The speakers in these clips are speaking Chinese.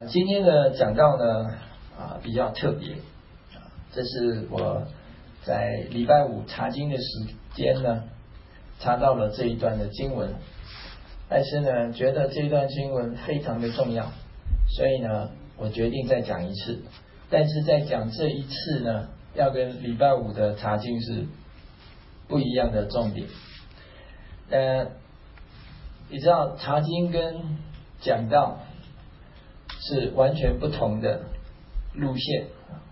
今天的讲道呢比较特别，这是我在礼拜五查经的时间呢查到了这一段的经文，但是呢觉得这一段经文非常的重要，所以呢我决定再讲一次。但是在讲这一次呢，要跟礼拜五的查经是不一样的重点。你知道查经跟讲道是完全不同的路线。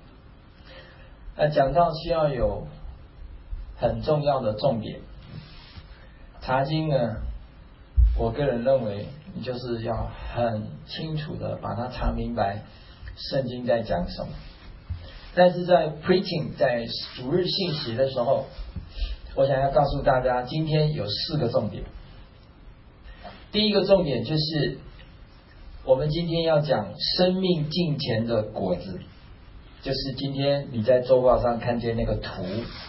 讲道需要有很重要的重点，查经呢，我个人认为你就是要很清楚的把它查明白圣经在讲什么。但是在 preaching 在主日信息的时候，我想要告诉大家今天有4个重点。第一个重点就是我们今天要讲生命近前的果子，就是今天你在周报上看见那个图，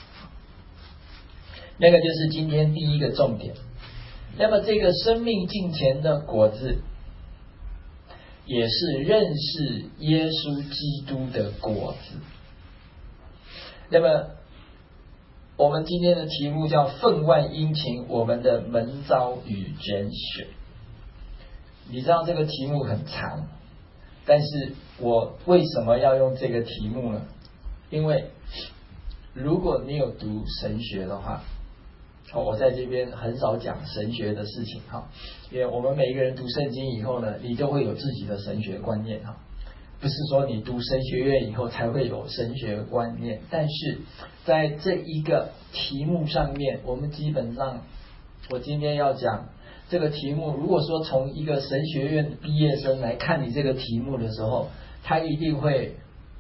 那个就是今天第一个重点。那么这个生命近前的果子也是认识耶稣基督的果子。那么我们今天的题目叫分外殷勤，我们的门召与拣选。你知道这个题目很长，但是我为什么要用这个题目呢？因为如果你有读神学的话，我在这边很少讲神学的事情，因为我们每一个人读圣经以后呢，你都会有自己的神学观念，不是说你读神学院以后才会有神学观念。但是在这一个题目上面，我们基本上，我今天要讲这个题目，如果说从一个神学院毕业生来看你这个题目的时候，他一定会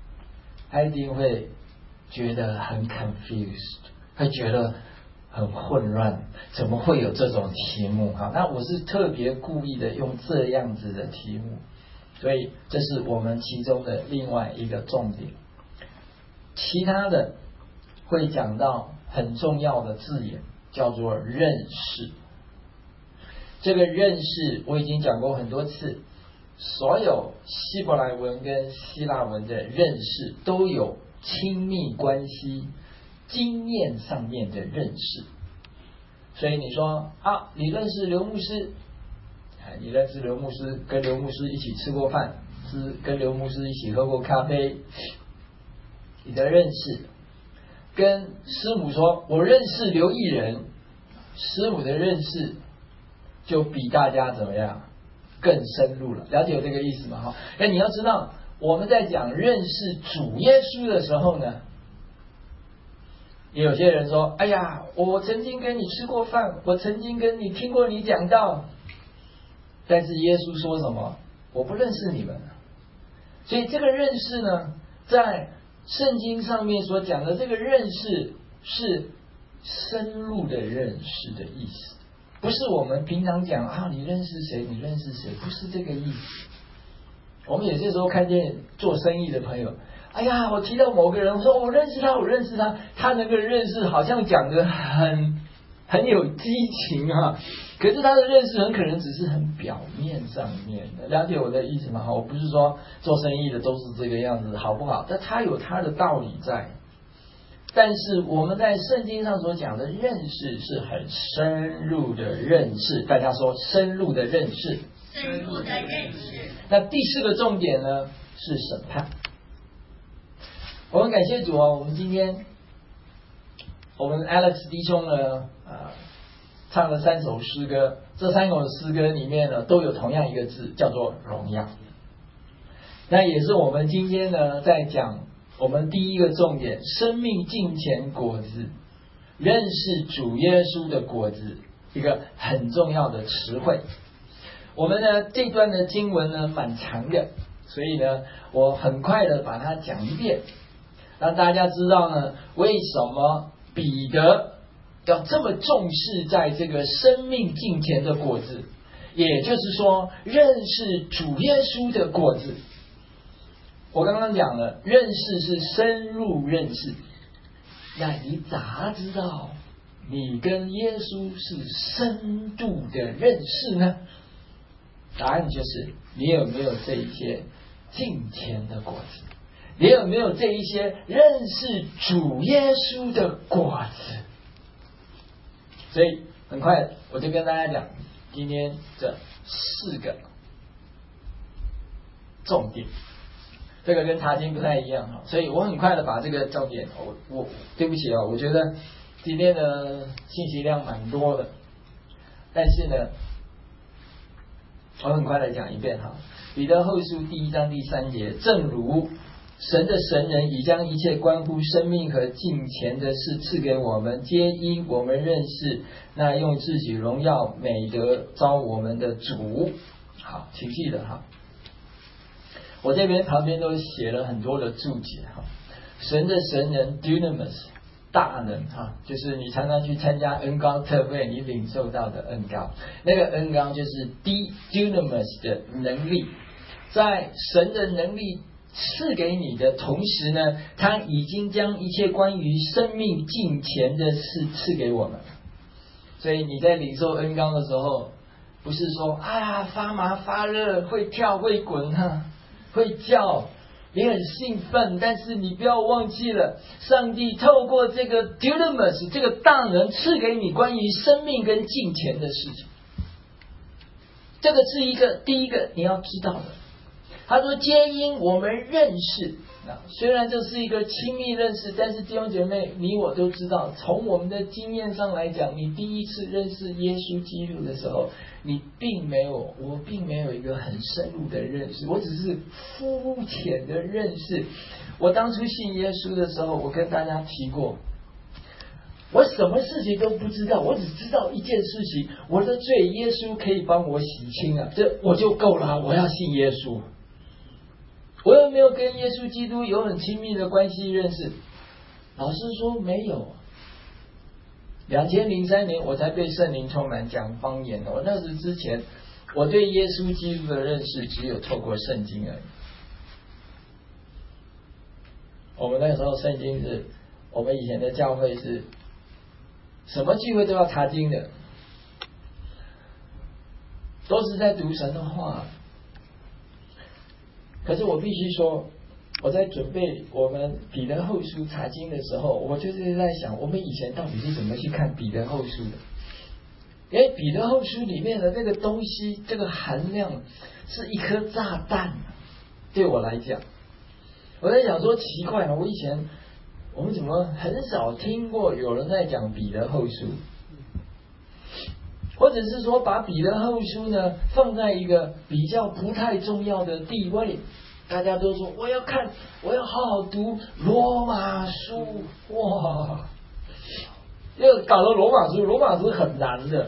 觉得很 confused， 会觉得很混乱，怎么会有这种题目？那我是特别故意的用这样子的题目，所以这是我们其中的另外一个重点。其他的会讲到很重要的字眼，叫做认识。这个认识我已经讲过很多次，所有希伯来文跟希腊文的认识都有亲密关系，经验上面的认识。所以你说你认识刘牧师，你认识刘牧师，跟刘牧师一起吃过饭，跟刘牧师一起喝过咖啡，你的认识。跟师母说我认识刘义人，师母的认识就比大家怎么样更深入了，了解有这个意思吗？你要知道我们在讲认识主耶稣的时候呢，也有些人说哎呀，我曾经跟你吃过饭，我曾经跟你听过你讲道，但是耶稣说什么？我不认识你们。所以这个认识呢，在圣经上面所讲的这个认识是深入的认识的意思，不是我们平常讲你认识谁，你认识谁，不是这个意思。我们有些时候看见做生意的朋友，哎呀，我提到某个人，我说我认识他，我认识他，他那个认识好像讲得很有激情可是他的认识很可能只是很表面上面的，了解我的意思吗？我不是说做生意的都是这个样子，好不好？但他有他的道理在。但是我们在圣经上所讲的认识是很深入的认识，大家说深入的认识。 深入的认识。 那第4个重点呢是审判。我们感谢主我们今天我们 Alex 弟兄呢唱了3首诗歌，这3首诗歌里面呢都有同样一个字，叫做荣耀。那也是我们今天呢在讲我们第一个重点，生命近前果子，认识主耶稣的果子，一个很重要的词汇。我们呢这段的经文呢蛮长的，所以呢我很快的把它讲一遍，让大家知道呢为什么彼得要这么重视在这个生命近前的果子，也就是说认识主耶稣的果子。我刚刚讲了，认识是深入认识，那你咋知道你跟耶稣是深度的认识呢？答案就是你有没有这一些敬虔的果子？你有没有这一些认识主耶稣的果子？所以很快我就跟大家讲今天这4个重点，这个跟查经不太一样哈，所以我很快的把这个重点，我对不起啊，我觉得今天的信息量蛮多的，但是呢，我很快的讲一遍哈。彼得后书第1章第3节，正如神的神人已将一切关乎生命和敬虔的事赐给我们，皆因我们认识那用自己荣耀美德召我们的主。好，请记得哈，我这边旁边都写了很多的注解哈。神的神人 dunamis 大能哈，就是你常常去参加恩膏特会，你领受到的恩膏，那个恩膏就是 dunamis 的能力，在神的能力赐给你的同时呢，他已经将一切关于生命敬虔的事赐给我们。所以你在领受恩膏的时候，不是说发麻发热会跳会滚会叫，你很兴奋，但是你不要忘记了，上帝透过这个 dunamis 这个大能赐给你关于生命跟敬虔的事情。这个是第一个你要知道的。他说皆因我们认识，虽然这是一个亲密认识，但是弟兄姐妹你我都知道，从我们的经验上来讲，你第一次认识耶稣基督的时候，我并没有一个很深入的认识，我只是肤浅的认识。我当初信耶稣的时候，我跟大家提过，我什么事情都不知道，我只知道一件事情，我的罪耶稣可以帮我洗清啊，这我就够了，我要信耶稣。我有没有跟耶稣基督有很亲密的关系认识？老实说没有。2003年我才被圣灵充满讲方言的，我那时之前我对耶稣基督的认识只有透过圣经而已。我们那时候圣经是我们以前的教会是什么聚会都要查经的，都是在读神的话。可是我必须说，我在准备我们彼得后书查经的时候，我就是在想，我们以前到底是怎么去看彼得后书的？因为彼得后书里面的这个东西，这个含量是一颗炸弹，对我来讲，我在想说奇怪了，我们怎么很少听过有人在讲彼得后书？或者是说把彼得后书呢放在一个比较不太重要的地位，大家都说我要好好读罗马书，哇，又搞了罗马书很难的。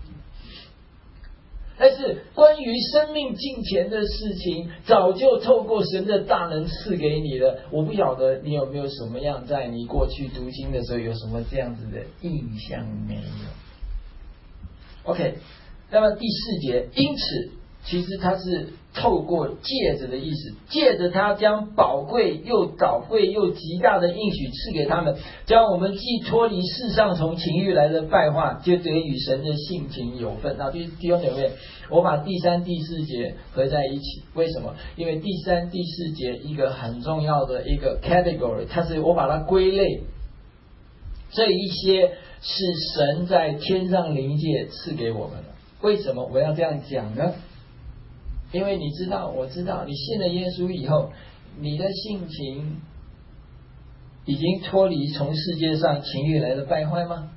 但是关于生命敬虔的事情，早就透过神的大能赐给你了。我不晓得你有没有什么样在你过去读经的时候有什么这样子的印象没有？ OK， 那么第4节，因此其实它是透过借着的意思，借着他将宝贵又宝贵又极大的应许赐给他们，将我们既脱离世上从情欲来的败坏，就得与神的性情有份。那弟兄姐妹，我把第3、第4节合在一起，为什么？因为第3、第4节一个很重要的一个 category， 我把它归类，这一些是神在天上灵界赐给我们的。为什么我要这样讲呢？因为你知道，我知道，你信了耶稣以后，你的性情已经脱离从世界上情欲来的败坏吗？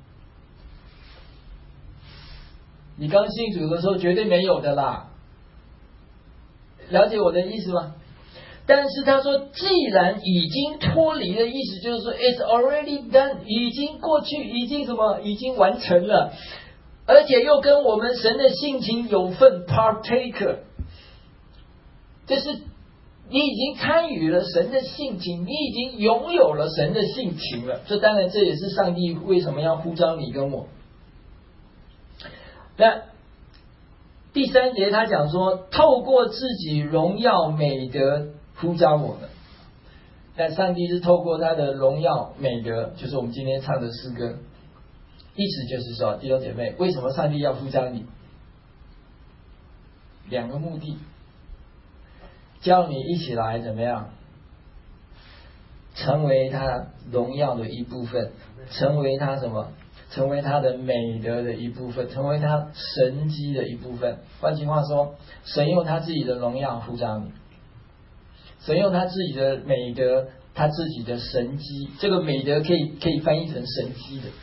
你刚信主的时候绝对没有的啦，了解我的意思吗？但是他说既然已经脱离的意思就是说 it's already done， 已经过去，已经完成了，而且又跟我们神的性情有份 partaker， 就是你已经参与了神的性情，你已经拥有了神的性情了。这当然这也是上帝为什么要呼召你跟我。那第3节他讲说透过自己荣耀美德呼召我们，但上帝是透过他的荣耀美德，就是我们今天唱的诗歌，意思就是说，弟兄姐妹，为什么上帝要呼召你？2个目的。 叫你一起来怎么样，成为他荣耀的一部分，成为他什么？成为他的美德的一部分，成为他神迹的一部分。换句话说，神用他自己的荣耀呼召你，神用他自己的美德，他自己的神迹。这个美德可以翻译成神迹的。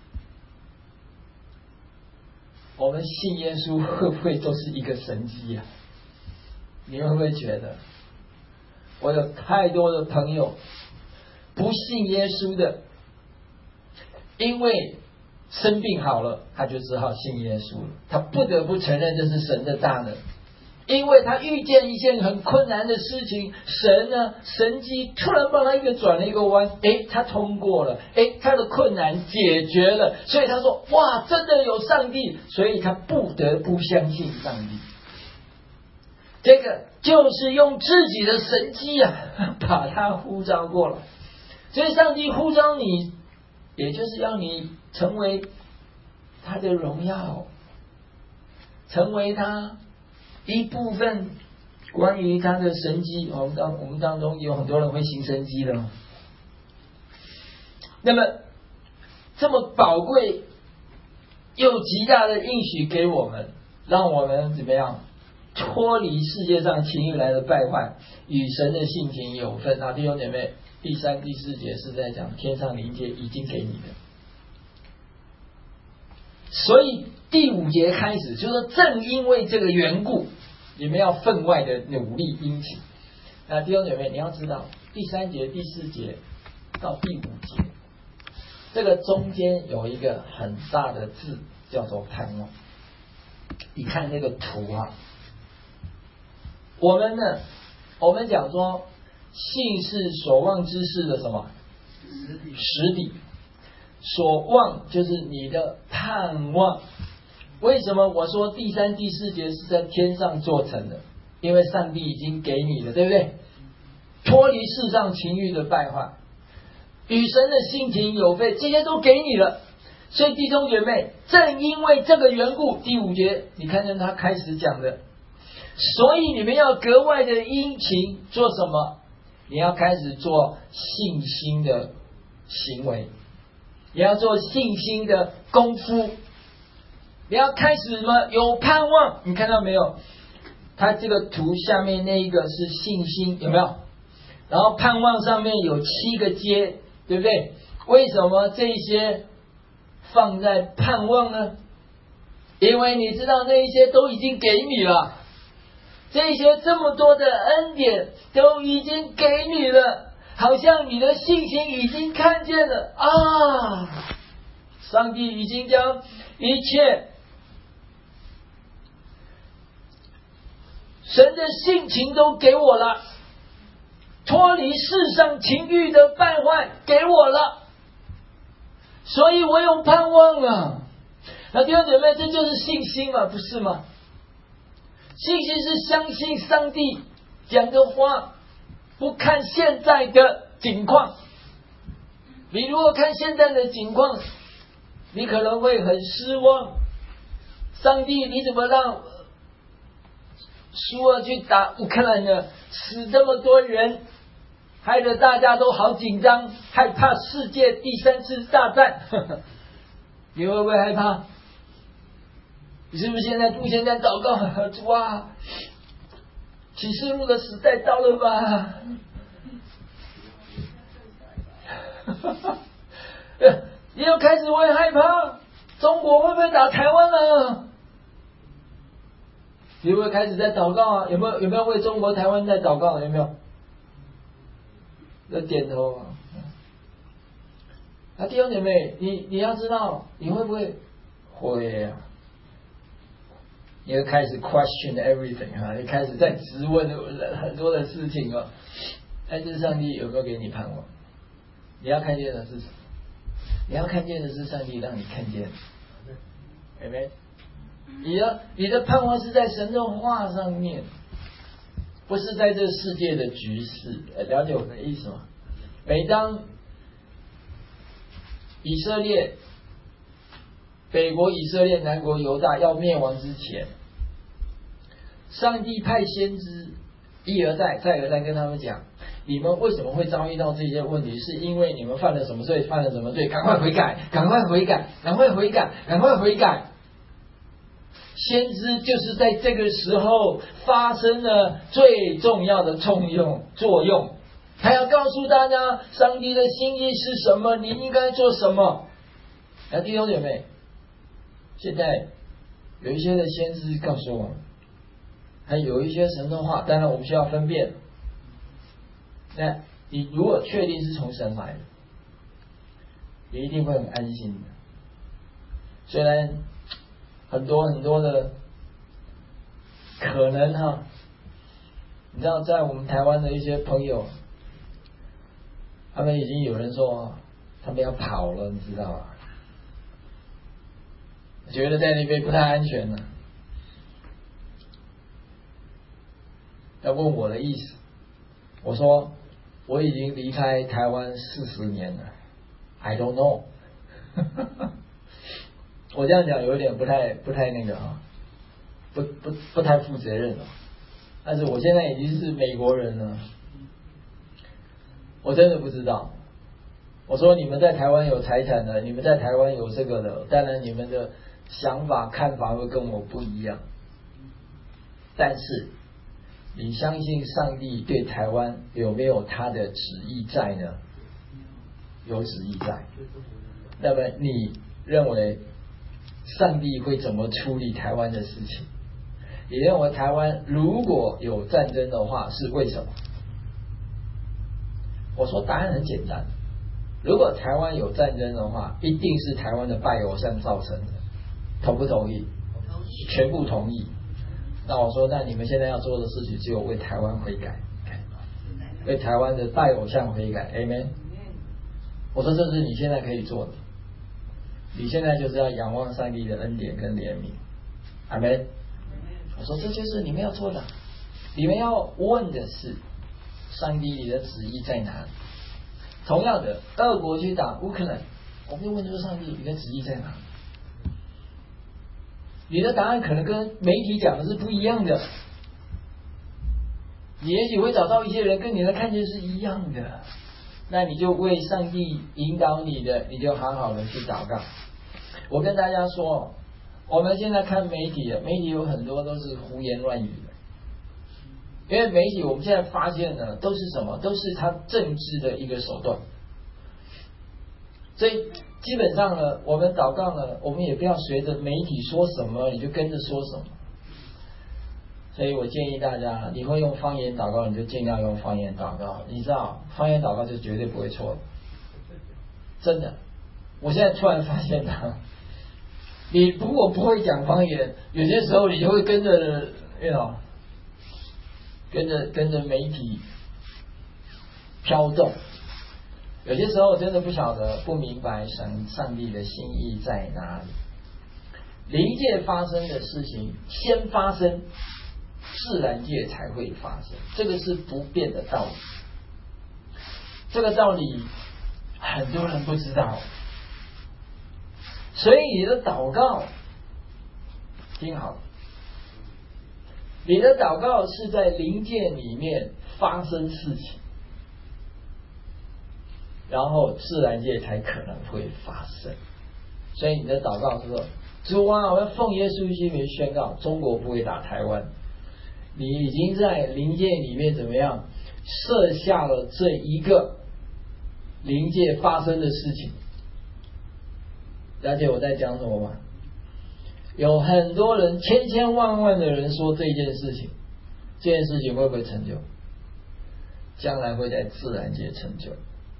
我们信耶稣会不会都是一个神迹啊？你会不会觉得？我有太多的朋友不信耶稣的，因为生病好了，他就只好信耶稣了。他不得不承认这是神的大能，因为他遇见一件很困难的事情，神呢神迹突然帮他转了一个弯，他通过了，他的困难解决了，所以他说哇，真的有上帝，所以他不得不相信上帝。这个就是用自己的神迹把他呼召过来。所以上帝呼召你，也就是要你成为他的荣耀，成为他一部分。关于他的神迹，我们当中有很多人会行神迹的。那么这么宝贵又极大的应许给我们，让我们怎么样脱离世界上情欲来的败坏，与神的性情有分。弟兄姐妹，第3、第4节是在讲天上灵界已经给你的，所以第5节开始就说，正因为这个缘故，你们要分外的努力殷勤。那弟兄姐妹，你要知道第3节、第4节到第5节，这个中间有一个很大的字叫做盼望。你看那个图我们讲说信是所望之事的什么实底，所望就是你的盼望。为什么我说第3、第4节是在天上做成的？因为上帝已经给你了，对不对？脱离世上情欲的败坏，与神的性情有分，这些都给你了。所以弟兄姐妹，正因为这个缘故，第5节你看见他开始讲的，所以你们要格外的殷勤做什么？你要开始做信心的行为，你要做信心的功夫，你要开始什么？有盼望。你看到没有？他这个图下面那一个是信心，有没有？然后盼望上面有7个阶，对不对？为什么这些放在盼望呢？因为你知道那一些都已经给你了，这些这么多的恩典都已经给你了，好像你的信心已经看见了上帝已经将一切神的性情都给我了，脱离世上情欲的败坏给我了，所以我有盼望了。那弟兄姐妹，这就是信心嘛，不是吗？信心是相信上帝讲的话，不看现在的景况。你如果看现在的景况，你可能会很失望。上帝，你怎么让苏俄去打乌克兰呢？死这么多人，害得大家都好紧张，害怕世界第3次大战。你会不会害怕？你是不是现在祷告，主啊，启示录的时代到了吧？你又开始会害怕，中国会不会打台湾了？你会不会开始在祷告有没有为中国台湾在祷告？有没有？要点头弟兄姐妹，你要知道，你会不会？会你会开始 question everything 你开始在质问很多的事情但是上帝有没有给你盼望？你要看见的是什么？你要看见的是上帝让你看见，对不对？你的盼望是在神的话上面，不是在这世界的局势。了解我的意思吗？每当以色列北国以色列、南国犹大要灭亡之前，上帝派先知一而再再而三跟他们讲，你们为什么会遭遇到这些问题，是因为你们犯了什么罪，犯了什么罪，赶快悔改，赶快悔改，赶快悔改，赶快悔改。先知就是在这个时候发生了最重要的作用，他要告诉大家上帝的心意是什么，你应该做什么。弟兄姐妹，现在有一些的先知告诉我们，还有一些神的话，当然我们需要分辨。那你如果确定是从神来的，你一定会很安心的。虽然很多的可能你知道，在我们台湾的一些朋友，他们已经有人说他们要跑了，你知道吗？觉得在那边不太安全了，要问我的意思，我说我已经离开台湾40年了 ，I don't know 。我这样讲有点不太那个不太负责任了。但是我现在已经是美国人了，我真的不知道。我说你们在台湾有财产的，你们在台湾有这个的，当然你们的想法看法会跟我不一样，但是你相信上帝对台湾有没有他的旨意在呢？有旨意在。那么你认为上帝会怎么处理台湾的事情？你认为台湾如果有战争的话是为什么？我说答案很简单，如果台湾有战争的话，一定是台湾的拜偶像造成的，同不同意？ 同意。 全部同意。那我说，那你们现在要做的事情只有为台湾悔改，为台湾的拜偶像悔改 ，Amen。我说这是你现在可以做的，你现在就是要仰望上帝的恩典跟怜悯 ，Amen。我说这就是你们要做的，你们要问的是上帝你的旨意在哪里？同样的，俄国去打乌克兰，我们就问说上帝你的旨意在哪里？你的答案可能跟媒体讲的是不一样的，你也许会找到一些人跟你的看见是一样的，那你就为上帝引导你的，你就好好的去祷告。我跟大家说，我们现在看媒体有很多都是胡言乱语的，因为媒体我们现在发现呢，都是什么？都是他政治的一个手段。所以基本上呢，我们祷告呢，我们也不要随着媒体说什么你就跟着说什么。所以我建议大家，你会用方言祷告，你就尽量用方言祷告。你知道，方言祷告就绝对不会错的，真的。我现在突然发现你如果不会讲方言，有些时候你就会跟着跟着媒体飘动。有些时候真的不晓得，不明白上帝的心意在哪里。灵界发生的事情先发生，自然界才会发生，这个是不变的道理。这个道理很多人不知道，所以你的祷告，听好了，你的祷告是在灵界里面发生事情，然后自然界才可能会发生。所以你的祷告是说，主啊，我要奉耶稣基督名宣告，中国不会打台湾。你已经在灵界里面怎么样设下了这一个灵界发生的事情。了解我在讲什么吗？有很多人，千万的人说这件事情，这件事情会不会成就？将来会在自然界成就。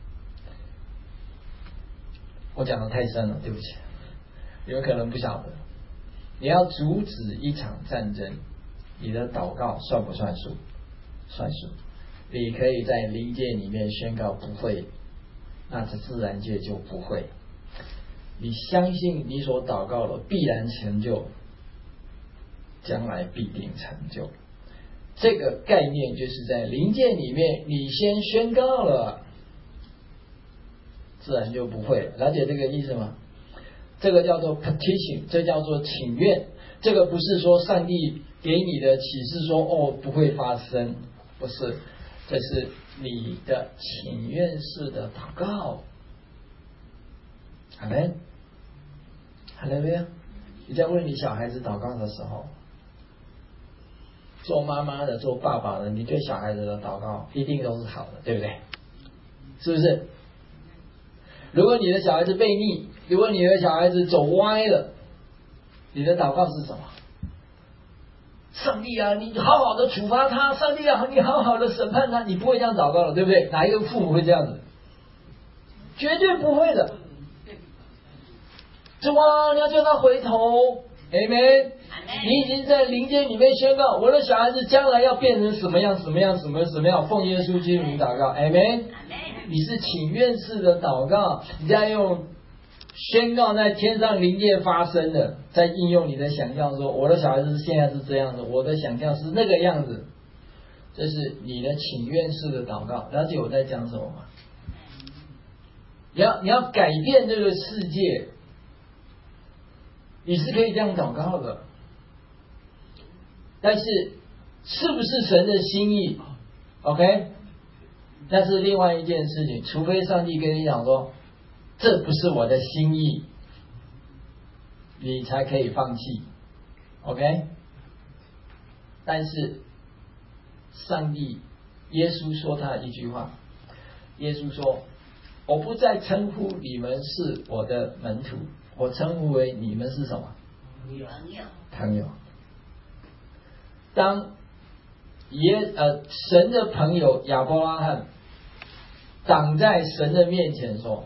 我讲的太深了，对不起，有可能不晓得。你要阻止一场战争，你的祷告算不算数？算数。你可以在灵界里面宣告不会，那这自然界就不会。你相信你所祷告的必然成就，将来必定成就。这个概念就是在灵界里面，你先宣告了，自然就不会了。了解这个意思吗？这个叫做 petition， 这叫做请愿。这个不是说上帝给你的启示说不会发生， 不是，这是你的请愿式的祷告。阿们，哈利路亚！你在为你小孩子祷告的时候，做妈妈的、做爸爸的，你对小孩子的祷告一定都是好的，对不对？是不是？如果你的小孩子悖逆，如果你的小孩子走歪了，你的祷告是什么？上帝啊，你好好的处罚他，上帝啊，你好好的审判他，你不会这样祷告了，对不对？哪一个父母会这样子？绝对不会的。主啊，你要叫他回头 ，Amen。你已经在灵界里面宣告，我的小孩子将来要变成什么样，什么样，什么样，奉耶稣基督名祷告 ，Amen。你是请愿式的祷告，你在用宣告在天上灵界发生的，在应用你的想象说，我的小孩子现在是这样的，我的想象是那个样子，这是你的请愿式的祷告。了解我在讲什么吗？你要改变这个世界，你是可以这样祷告的，但是是不是神的心意 ？OK， 那是另外一件事情。除非上帝跟你讲说，这不是我的心意，你才可以放弃 ，OK？ 但是上帝，耶稣说他一句话，耶稣说：“我不再称呼你们是我的门徒，我称呼为你们是什么？朋友。”当神的朋友亚伯拉罕挡在神的面前说：“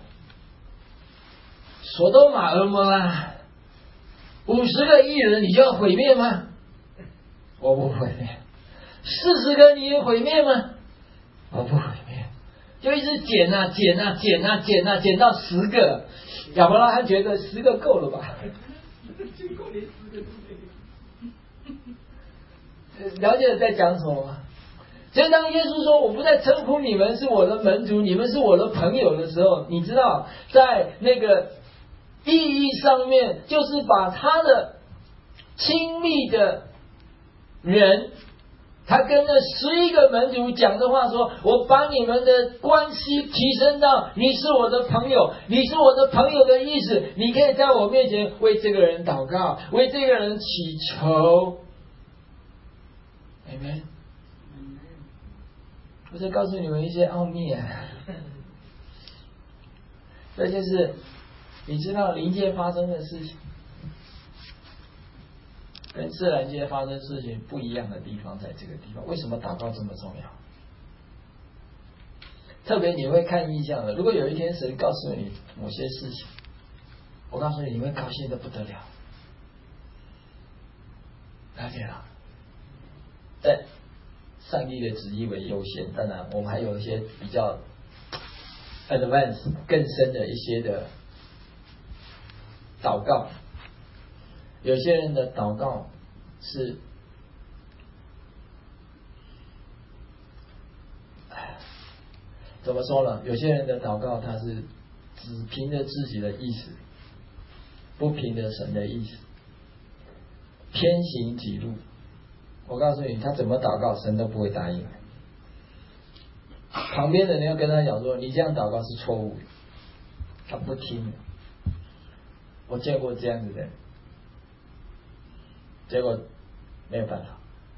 所多玛蛾摩拉50个义人，你就要毁灭吗？我不毁灭。40个你也毁灭吗？我不毁灭。”就一直减到10个。亚伯拉罕觉得10个够了吧？了解在讲什么吗？所以当耶稣说我不再称呼你们是我的门徒，你们是我的朋友的时候，你知道在那个意义上面，就是把他的亲密的人，他跟那11个门徒讲的话说，我把你们的关系提升到你是我的朋友，你是我的朋友的意思，你可以在我面前为这个人祷告，为这个人祈求。Amen。我再告诉你们一些奥秘这就是你知道灵界发生的事情跟自然界发生事情不一样的地方，在这个地方。为什么祷告这么重要？特别你会看异象的，如果有一天神告诉你某些事情，我告诉你，你会高兴的不得了。了解了？但上帝的旨意为优先，当然我们还有一些比较 advanced 更深的一些的祷告。有些人的祷告是怎么说呢？有些人的祷告他是只凭着自己的意思，不凭着神的意思，偏行己路。我告诉你，他怎么祷告神都不会答应。旁边的人要跟他讲说，你这样祷告是错误的，他不听。我见过这样子的人，结果没有办法。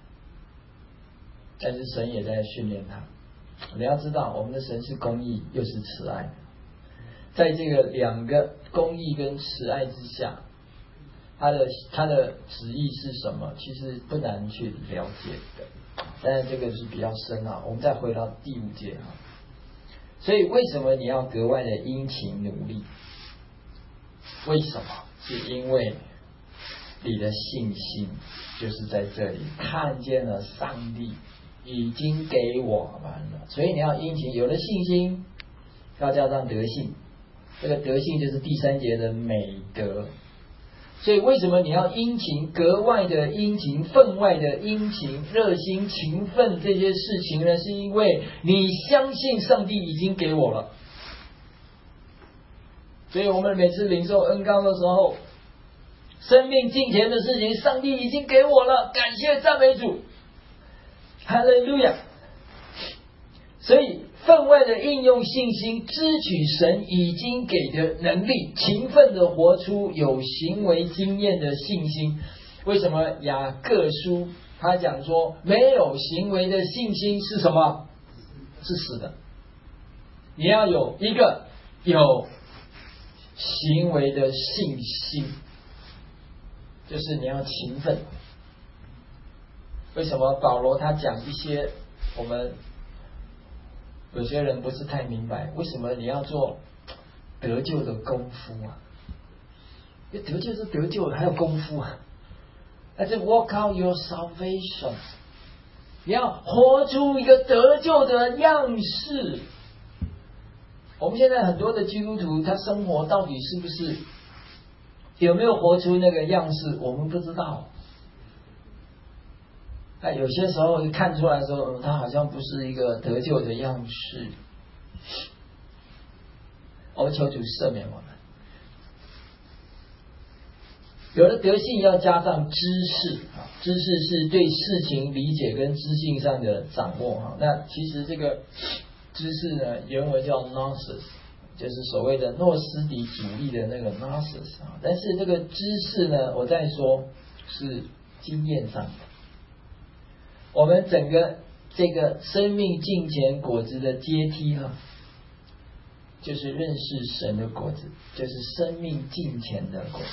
但是神也在训练他。你要知道，我们的神是公义又是慈爱，在这个两个公义跟慈爱之下，他的旨意是什么？其实不难去了解的，但是这个是比较深我们再回到第5节所以为什么你要格外的殷勤努力？为什么？是因为你的信心就是在这里看见了上帝已经给我们了，所以你要殷勤。有了信心，要加上德性，这个德性就是第3节的美德。所以为什么你要殷勤，格外的殷勤，分外的殷勤，热心勤奋这些事情呢？是因为你相信上帝已经给我了。所以我们每次领受恩膏的时候，生命敬虔的事情上帝已经给我了，感谢赞美主，哈利路亚。 所以分外的应用信心，支取神已经给的能力，勤奋的活出有行为经验的信心。为什么雅各书他讲说没有行为的信心是什么？是死的。你要有一个有行为的信心，就是你要勤奋。为什么保罗他讲一些我们有些人不是太明白，为什么你要做得救的功夫啊？因为得救是得救，还有功夫啊。那这 work out your salvation， 你要活出一个得救的样式。我们现在很多的基督徒，他生活到底是不是有没有活出那个样式，我们不知道。那有些时候看出来的时候，他好像不是一个得救的样式。我们求主赦免我们。有了德性要加上知识，知识是对事情理解跟知性上的掌握。那其实这个知识呢，原文叫 gnosis， 就是所谓的诺斯底主义的那个 gnosis。但是这个知识呢，我再说是经验上的。我们整个这个生命敬虔果子的阶梯就是认识神的果子，就是生命敬虔的果子。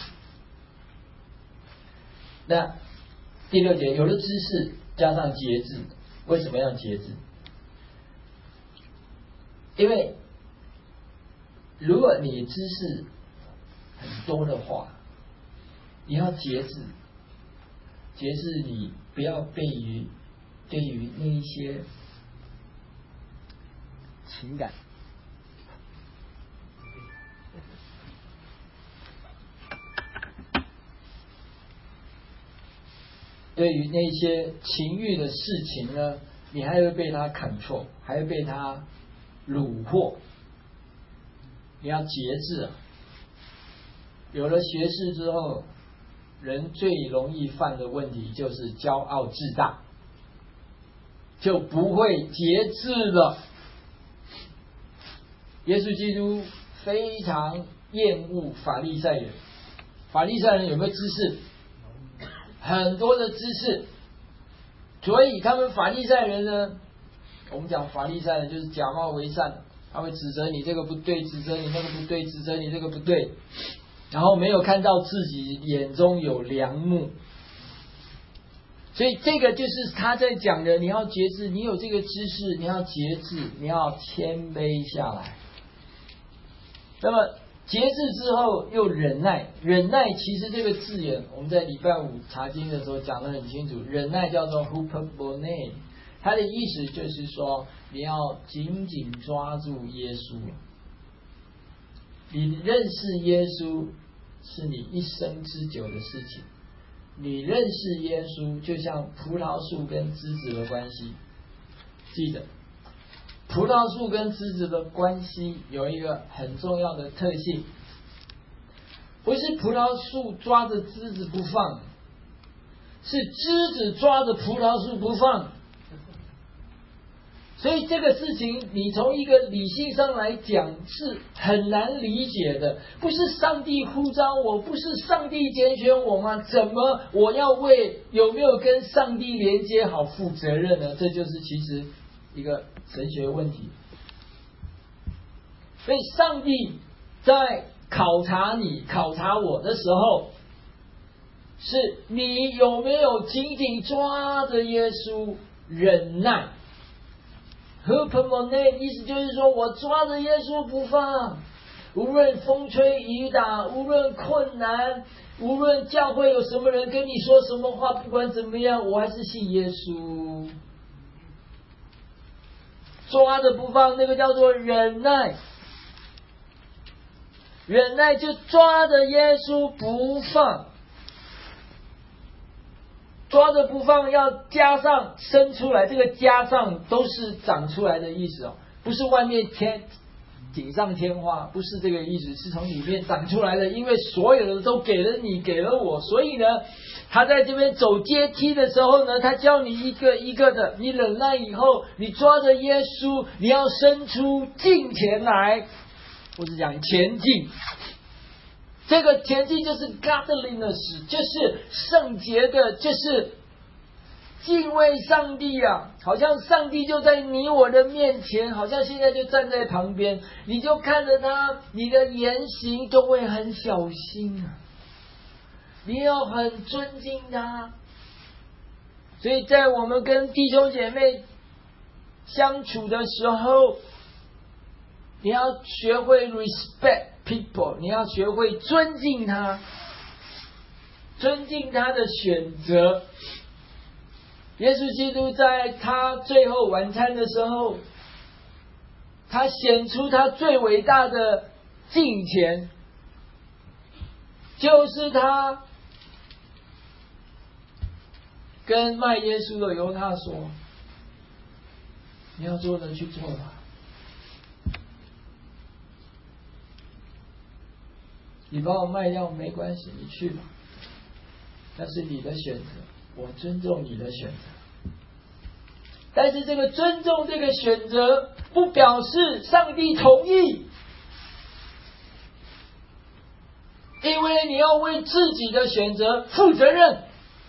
那第6节，有了知识加上节制。为什么要节制？因为如果你知识很多的话，你要节制，节制你不要对于那一些情感，对于那些情欲的事情呢，你还会被他control，还会被他虏获。你要节制啊！有了学识之后，人最容易犯的问题就是骄傲自大，就不会节制了。耶稣基督非常厌恶法利赛人。法利赛人有没有知识？很多的知识。所以他们法利赛人呢，我们讲法利赛人就是假冒为善，他会指责你这个不对，指责你那个不对，指责你这个不对，然后没有看到自己眼中有梁木。所以这个就是他在讲的，你要节制，你有这个知识，你要节制，你要谦卑下来。那么节制之后又忍耐，忍耐其实这个字眼，我们在礼拜5查经的时候讲得很清楚，忍耐叫做 hupomone， 它的意思就是说你要紧紧抓住耶稣。你认识耶稣是你一生之久的事情，你认识耶稣就像葡萄树跟枝子的关系。记得葡萄树跟枝子的关系有一个很重要的特性，不是葡萄树抓着枝子不放，是枝子抓着葡萄树不放。所以这个事情你从一个理性上来讲是很难理解的。不是上帝呼召我，不是上帝拣选我吗？怎么我要为有没有跟上帝连接好负责任呢？这就是其实一个神学问题。所以上帝在考察你考察我的时候，是你有没有紧紧抓着耶稣忍耐。hupomone 意思就是说我抓着耶稣不放，无论风吹雨打，无论困难，无论教会有什么人跟你说什么话，不管怎么样，我还是信耶稣。抓着不放，那个叫做忍耐。忍耐就抓着耶稣不放，抓着不放要加上生出来，这个加上都是长出来的意思不是外面锦上添花，不是这个意思，是从里面长出来的。因为所有的都给了你，给了我，所以呢，他在这边走阶梯的时候呢，他教你一个一个的，你忍耐以后，你抓着耶稣，你要伸出近前来，或者讲前进。这个前进就是 godliness， 就是圣洁的，就是敬畏上帝啊，好像上帝就在你我的面前，好像现在就站在旁边，你就看着他，你的言行都会很小心啊，你要很尊敬他。所以在我们跟弟兄姐妹相处的时候，你要学会 respect people， 你要学会尊敬他，尊敬他的选择。耶稣基督在他最后晚餐的时候，他显出他最伟大的敬虔，就是他跟卖耶稣的犹大说：“你要做的去做吧，你把我卖掉没关系，你去吧，那是你的选择，我尊重你的选择。但是这个尊重这个选择，不表示上帝同意，因为你要为自己的选择负责任。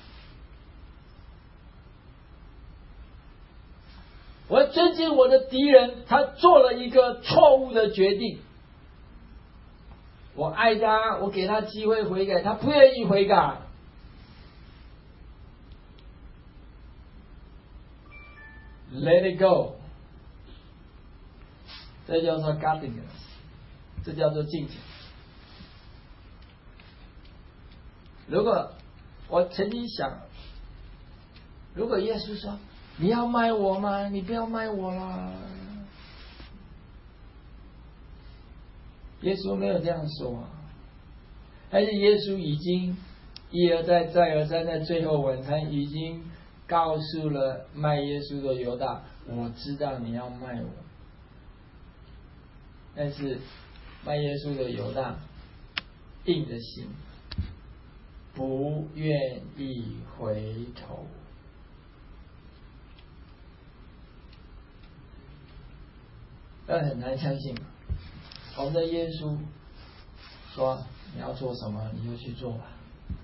我要尊敬我的敌人，他做了一个错误的决定，我爱他，我给他机会悔改，他不愿意悔改。Let it go， 这叫做 godliness， 这叫做敬虔。如果我曾经想，如果耶稣说你要卖我吗？你不要卖我啦。耶稣没有这样说，但是耶稣已经一而再再而三在最后晚餐已经告诉了卖耶稣的犹大，我知道你要卖我。但是卖耶稣的犹大硬着心，不愿意回头。但很难相信，我们的耶稣说你要做什么你就去做吧。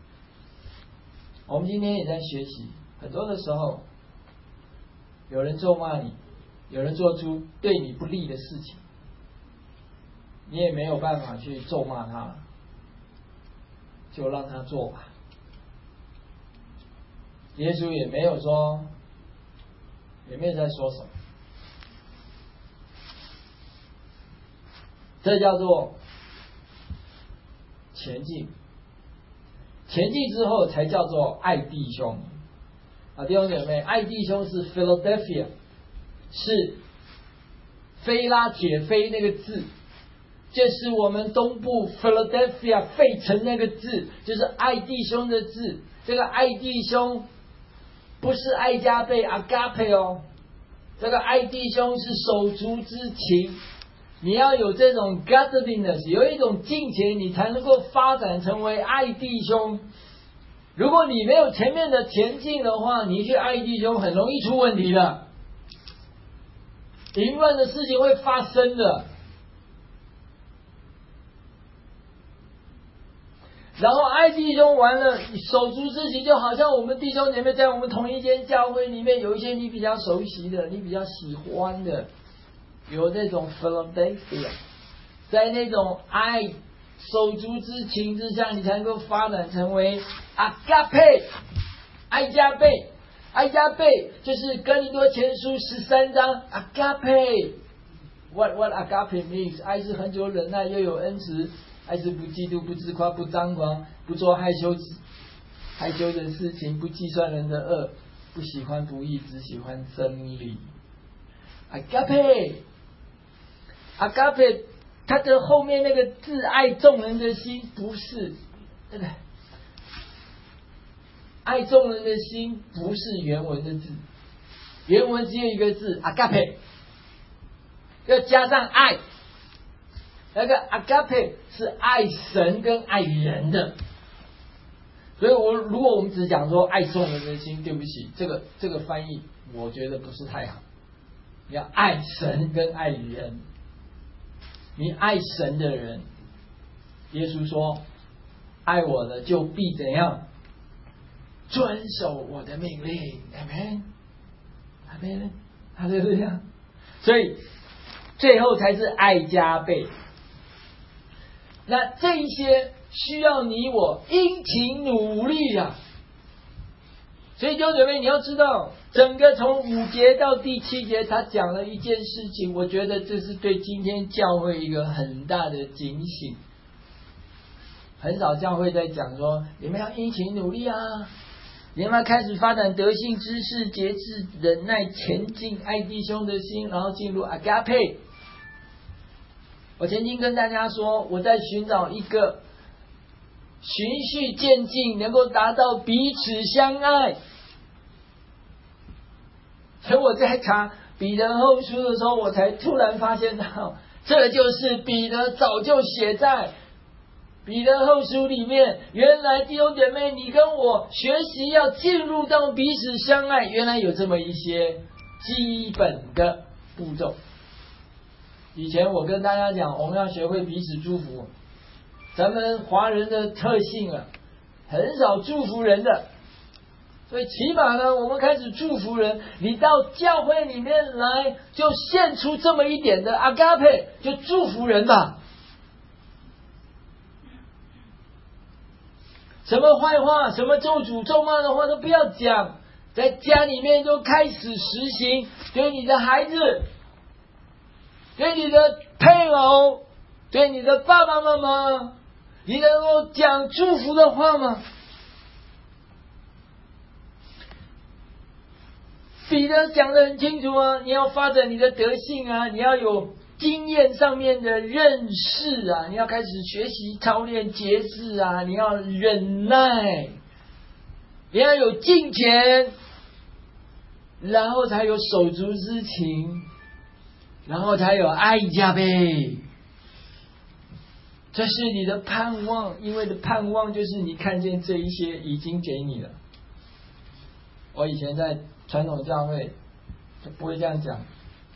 我们今天也在学习，很多的时候有人咒骂你，有人做出对你不利的事情，你也没有办法去咒骂他，就让他做吧。耶稣也没有说，也没有在说什么，这叫做前进。前进之后才叫做爱弟兄啊，弟兄姐妹，爱弟兄是 Philadelphia， 是菲拉铁菲那个字，这是我们东部 Philadelphia 费城那个字，就是爱弟兄的字。这个爱弟兄不是爱加倍 agape 哦，这个爱弟兄是手足之情。你要有这种 godliness， 有一种敬虔，你才能够发展成为爱弟兄。如果你没有前面的前进的话，你去爱弟兄很容易出问题的，淫乱的事情会发生的。然后爱弟兄完了，手足之情就好像我们弟兄姐妹在我们同一间教会里面，有一些你比较熟悉的，你比较喜欢的，有那种 Philadelphia， 在那种爱手足之情之下，你才能够发展成为 agape， 爱加倍。爱加倍就是哥林多前书13章 agape。 what agape means？ 爱是恒久忍耐，又有恩慈，爱是不嫉妒，不自夸，不张狂，不做害羞的事情，不计算人的恶，不喜欢不义，只喜欢真理。agape， 它的后面那个字爱众人的心，不是对不对？爱众人的心不是原文的字，原文只有一个字 agape， 要加上爱， 那个 agape 是爱神跟爱人的。所以如果我们只讲说爱众人的心，对不起，这个翻译我觉得不是太好。你要爱神跟爱人，你爱神的人，耶稣说爱我的就必怎样遵守我的命令。阿们，阿们，哈利路亚。所以最后才是爱加倍。那这一些需要你我殷勤努力啊。所以弟兄姐妹，你要知道，整个从5节到第7节，他讲了一件事情，我觉得这是对今天教会一个很大的警醒。很少教会在讲说，你们要殷勤努力啊，你们要开始发展德性、知识、节制、忍耐、前进、爱弟兄的心，然后进入 agape。我曾经跟大家说，我在寻找一个循序渐进，能够达到彼此相爱。所以我在查彼得后书的时候，我才突然发现到，这就是彼得早就写在彼得后书里面。原来弟兄姐妹，你跟我学习要进入到彼此相爱，原来有这么一些基本的步骤。以前我跟大家讲，我们要学会彼此祝福。咱们华人的特性啊，很少祝福人的，所以起码呢，我们开始祝福人。你到教会里面来，就献出这么一点的 agape， 就祝福人吧。什么坏话、什么咒诅、咒骂的话都不要讲，在家里面就开始实行，对你的孩子，对你的配偶，对你的爸爸妈妈，你能够讲祝福的话吗？彼得讲得很清楚啊，你要发展你的德性啊，你要有经验上面的认识啊，你要开始学习操练节制啊，你要忍耐，你要有敬虔，然后才有手足之情，然后才有爱加倍。这是你的盼望，因为的盼望就是你看见这一些已经给你了。我以前在传统教会就不会这样讲，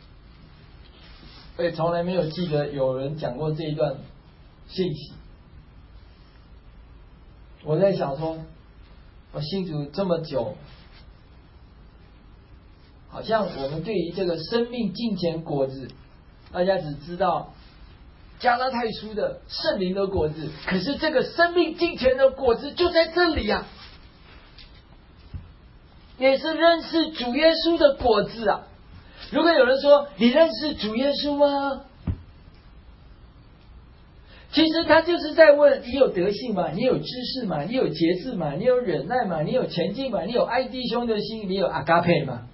我也从来没有记得有人讲过这一段信息。我在想说，我信主这么久，好像我们对于这个生命敬虔果子，大家只知道加拉太书的圣灵的果子，可是这个生命敬虔的果子就在这里啊，也是认识主耶稣的果子啊。如果有人说你认识主耶稣吗？其实他就是在问，你有德性吗？你有知识吗？你有节制吗？你有忍耐吗？你有前进吗？你有爱弟兄的心？你有阿嘎佩吗？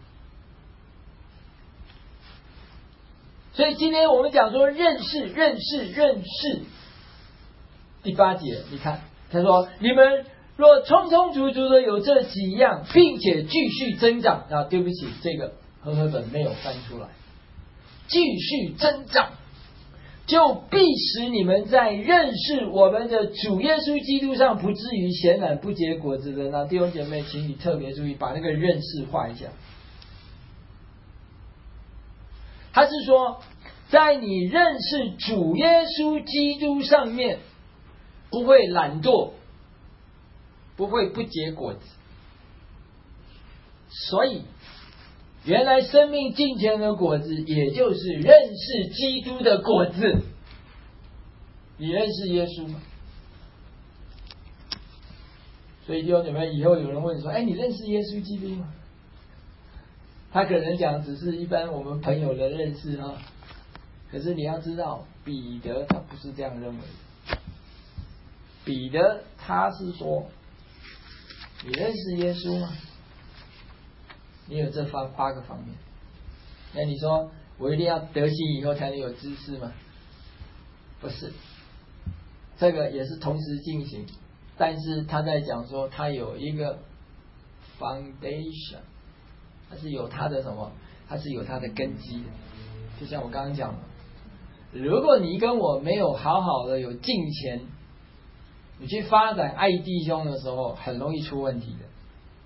所以今天我们讲说认识。第8节，你看他说，你们若充充足足的有这几样，并且继续增长啊，对不起，这个和合本没有翻出来，继续增长，就必使你们在认识我们的主耶稣基督上不至于闲懒不结果子的。那弟兄姐妹，请你特别注意，把那个认识画一下。他是说，在你认识主耶稣基督上面，不会懒惰，不会不结果子。所以原来生命敬虔的果子，也就是认识基督的果子。你认识耶稣吗？所以弟兄姐妹，以后有人问说，你认识耶稣基督吗？他可能讲只是一般我们朋友的认识啊，可是你要知道，彼得他不是这样认为的。彼得他是说，你认识耶稣吗？你有这8个方面。那你说我一定要得信以后才能有知识吗？不是，这个也是同时进行，但是他在讲说他有一个 foundation， 它是有它的什么？它是有它的根基的。就像我刚刚讲的， 如果你跟我没有好好的有敬虔，你去发展爱弟兄的时候，很容易出问题的。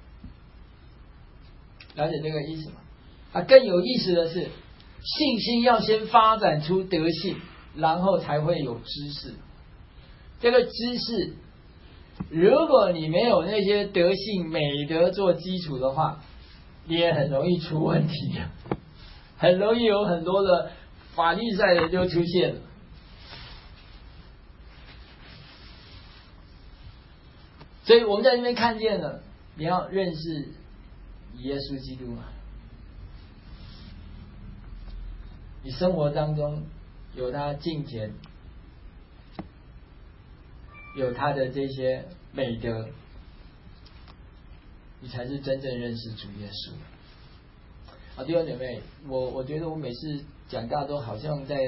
了解这个意思吗？更有意思的是，信心要先发展出德性，然后才会有知识。这个知识，如果你没有那些德性美德做基础的话，你也很容易出问题，很容易有很多的法利赛人就出现了。所以我们在这边看见了，你要认识耶稣基督嘛？你生活当中有他敬虔，有他的这些美德，你才是真正认识主耶稣。弟兄姐妹，我觉得我每次讲道都好像在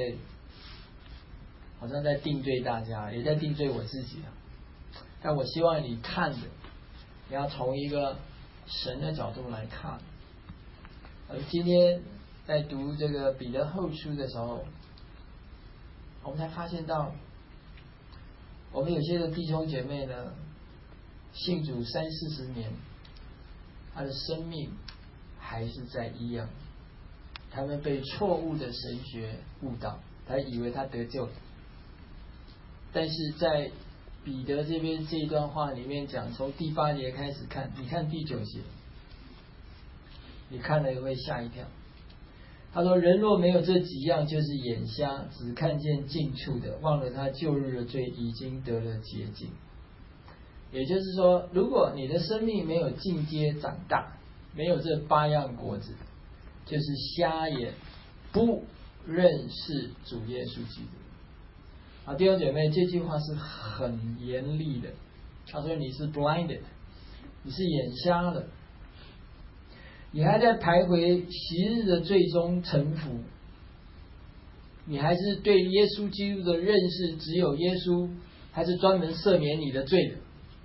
定罪大家，也在定罪我自己。但我希望你看的，你要从一个神的角度来看。今天在读这个彼得后书的时候，我们才发现到，我们有些的弟兄姐妹呢，信主30-40年，他的生命还是在一样，他们被错误的神学误导，他以为他得救了。但是在彼得这边这一段话里面讲，从第8节开始看，你看第9节，你看了也会吓一跳。他说：“人若没有这几样，就是眼瞎，只看见近处的，忘了他旧日的罪已经得了洁净。”也就是说，如果你的生命没有进阶长大，没有这8样果子，就是瞎眼，不认识主耶稣基督。弟兄姐妹，这句话是很严厉的。他说你是 blinded， 你是眼瞎了，你还在徘徊昔日的罪中沉浮，你还是对耶稣基督的认识只有耶稣还是专门赦免你的罪的。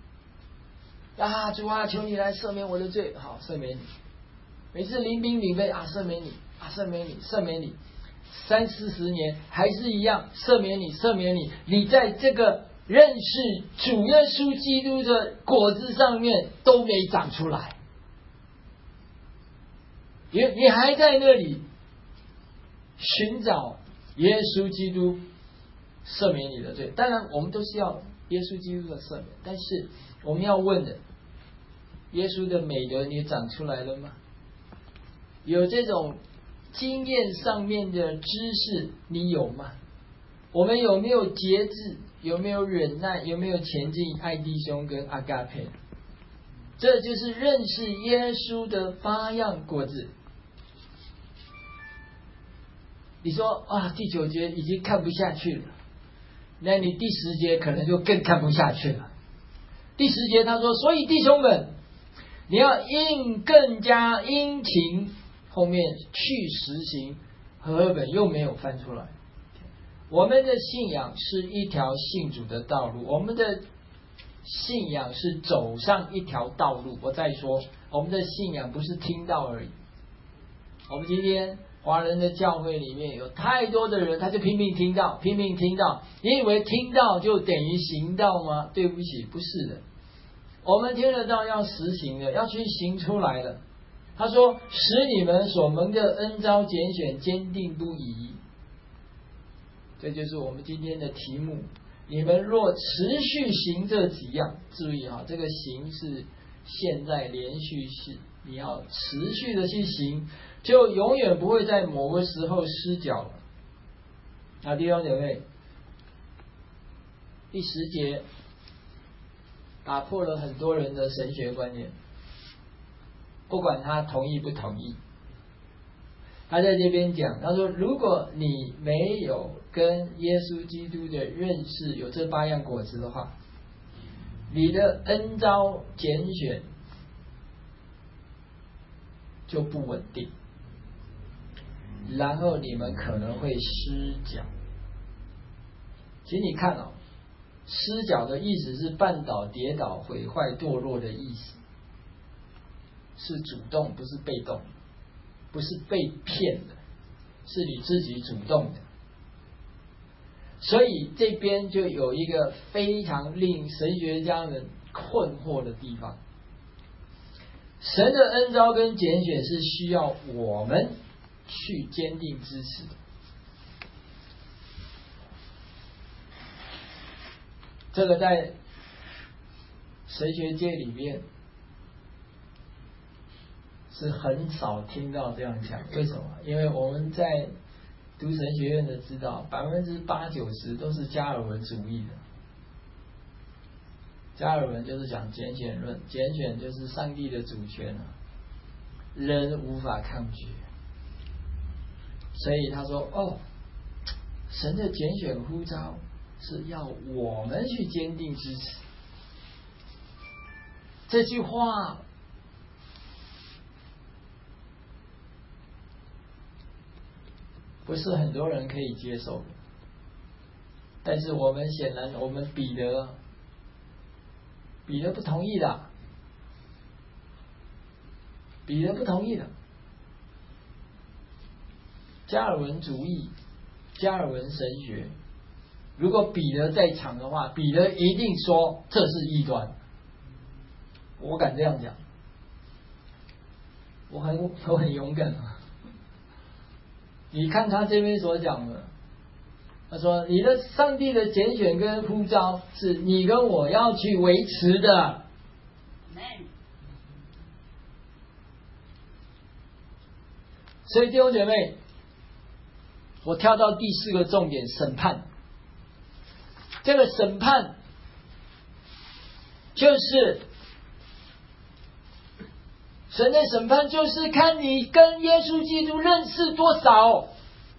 主啊，求你来赦免我的罪。好，赦免你。每次临兵领杯赦免你，赦免你，赦免你。30-40年还是一样，赦免你，赦免你。你在这个认识主耶稣基督的果子上面都没长出来，你还在那里寻找耶稣基督赦免你的罪。当然我们都是要耶稣基督的赦免，但是我们要问的，耶稣的美德你长出来了吗？有这种经验上面的知识你有吗？我们有没有节制？有没有忍耐？有没有前进爱弟兄跟阿嘎佩？这就是认识耶稣的8样果子。你说第9节已经看不下去了，那你第10节可能就更看不下去了。第10节他说，所以弟兄们，你要更加殷勤，后面去实行，和合本又没有翻出来。我们的信仰是一条信主的道路，我们的信仰是走上一条道路。我再说，我们的信仰不是听到而已。我们今天华人的教会里面有太多的人，他就拼命听到，拼命听到。你以为听到就等于行道吗？对不起，不是的。我们听得到要实行的，要去行出来的。他说，使你们所蒙的恩召拣选坚定不移。这就是我们今天的题目。你们若持续行这几样，注意这个行是现在连续式，你要持续的去行，就永远不会在某个时候失脚了。弟兄姐妹，第10节打破了很多人的神学观念，不管他同意不同意。他在这边讲，他说，如果你没有跟耶稣基督的认识有这8样果子的话，你的恩召拣选就不稳定，然后你们可能会失脚。其实你看失脚的意思是绊倒、跌倒、毁坏、堕落的意思，是主动，不是被动，不是被骗的，是你自己主动的。 所以这边就有一个非常令神学家们困惑的地方。神的恩召跟拣选是需要我们去坚定支持的。这个在神学界里面是很少听到这样讲。为什么？因为我们在读神学院的知道，80%-90%都是加尔文主义的。加尔文就是讲拣选论，拣选就是上帝的主权啊，人无法抗拒。所以他说：“哦，神的拣选呼召是要我们去坚定支持。”这句话不是很多人可以接受的，但是我们显然，我们彼得不同意的，彼得不同意的。加尔文主义、加尔文神学，如果彼得在场的话，彼得一定说这是异端。我敢这样讲，我很勇敢啊。你看他这边所讲的，他说你的上帝的拣选跟呼召是你跟我要去维持的。所以弟兄姐妹，我跳到第4个重点，审判。这个审判就是神的审判，就是看你跟耶稣基督认识多少。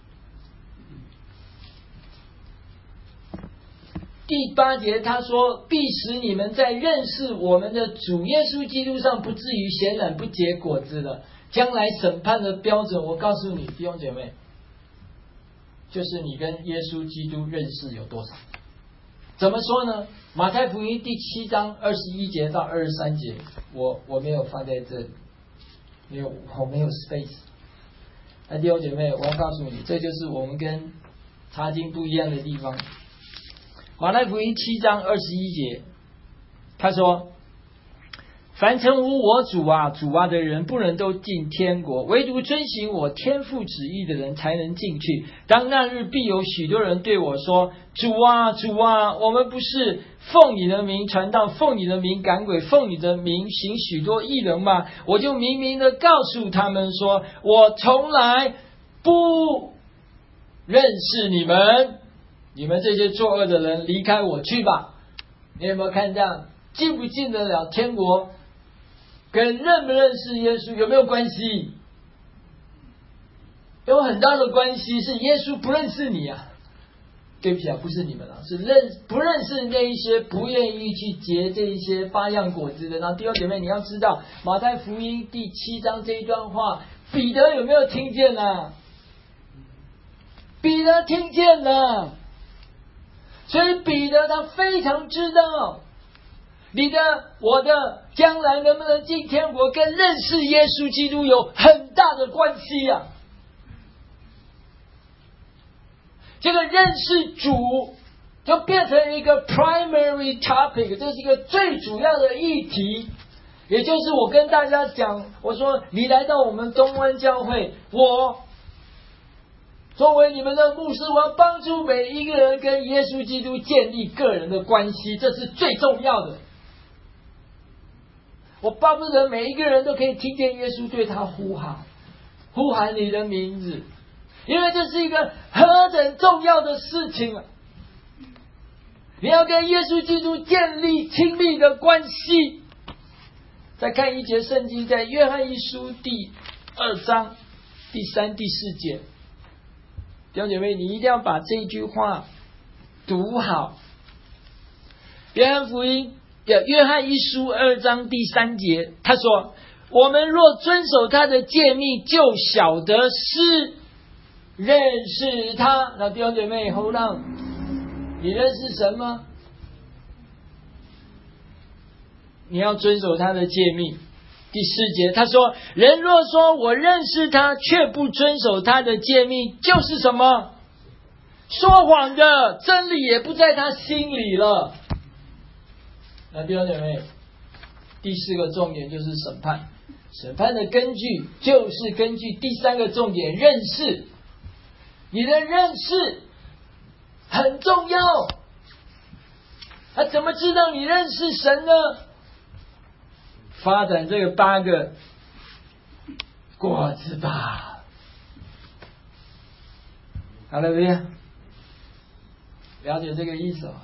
第8节他说，必使你们在认识我们的主耶稣基督上不至于显然不结果子了。将来审判的标准，我告诉你弟兄姐妹，就是你跟耶稣基督认识有多少。怎么说呢？马太福音第7章21节到23节，我没有放在这里，我没有 space。弟兄姐妹，我要告诉你，这就是我们跟查经不一样的地方。马太福音7章21节，他说：凡称呼我主啊主啊的人，不能都进天国，唯独遵行我天父旨意的人才能进去。当那日，必有许多人对我说：主啊主啊，我们不是奉你的名传道，奉你的名赶鬼，奉你的名行许多异能吗？我就明明的告诉他们说，我从来不认识你们，你们这些作恶的人，离开我去吧。你有没有看这样？进不进得了天国跟认不认识耶稣有没有关系？有很大的关系，是耶稣不认识你啊。对不起啊，不是你们啊，是不认识那一些不愿意去结这一些8样果子的。那弟兄姐妹，你要知道马太福音第7章这一段话，彼得有没有听见呢？彼得听见了，所以彼得他非常知道你的我的将来能不能进天国跟认识耶稣基督有很大的关系啊。这个认识主就变成一个 primary topic， 这是一个最主要的议题。也就是我跟大家讲，我说你来到我们东湾教会，我作为你们的牧师，我要帮助每一个人跟耶稣基督建立个人的关系，这是最重要的。我巴不得每一个人都可以听见耶稣对他呼喊你的名字，因为这是一个何等重要的事情啊！你要跟耶稣基督建立亲密的关系。再看一节圣经，在约翰一书第2章第3、第4节，弟兄姐妹，你一定要把这一句话读好。约翰一书2章第3节，他说：我们若遵守他的诫命，就晓得是认识他。那弟兄姐妹，hold on，你认识神吗？你要遵守他的诫命。第4节他说，人若说我认识他，却不遵守他的诫命，就是什么？ 说谎的真理也不在他心里了。那弟兄姐妹，第4个重点就是审判。审判的根据就是根据第3个重点，认识。你的认识很重要。他怎么知道你认识神呢？发展这个8个果子吧。哈利路亚，了解这个意思吗？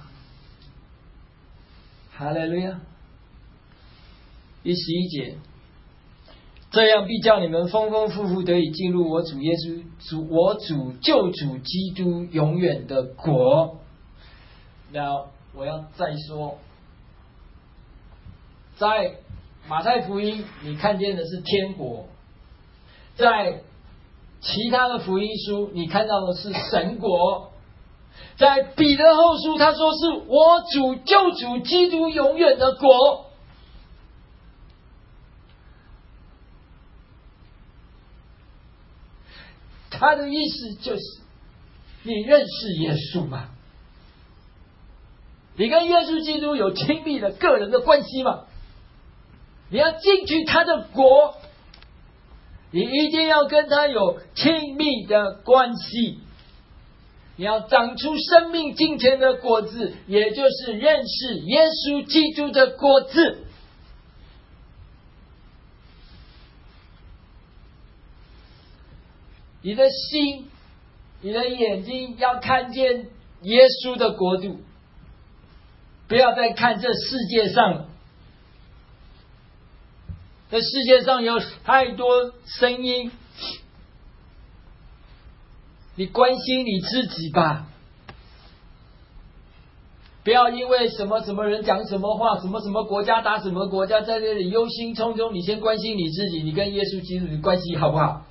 哈利路亚。第11节，这样必叫你们丰丰富富得以进入我主耶稣我主救主基督永远的国。那我要再说，在马太福音你看见的是天国，在其他的福音书你看到的是神国，在彼得后书他说是我主救主基督永远的国。他的意思就是，你认识耶稣吗？你跟耶稣基督有亲密的个人的关系吗？你要进去他的国，你一定要跟他有亲密的关系。你要长出生命金钱的果子，也就是认识耶稣基督的果子。你的心，你的眼睛要看见耶稣的国度，不要再看这世界上了。这世界上有太多声音，你关心你自己吧，不要因为什么什么人讲什么话，什么什么国家打什么国家，在这里忧心忡忡。你先关心你自己，你跟耶稣基督的关系好不好？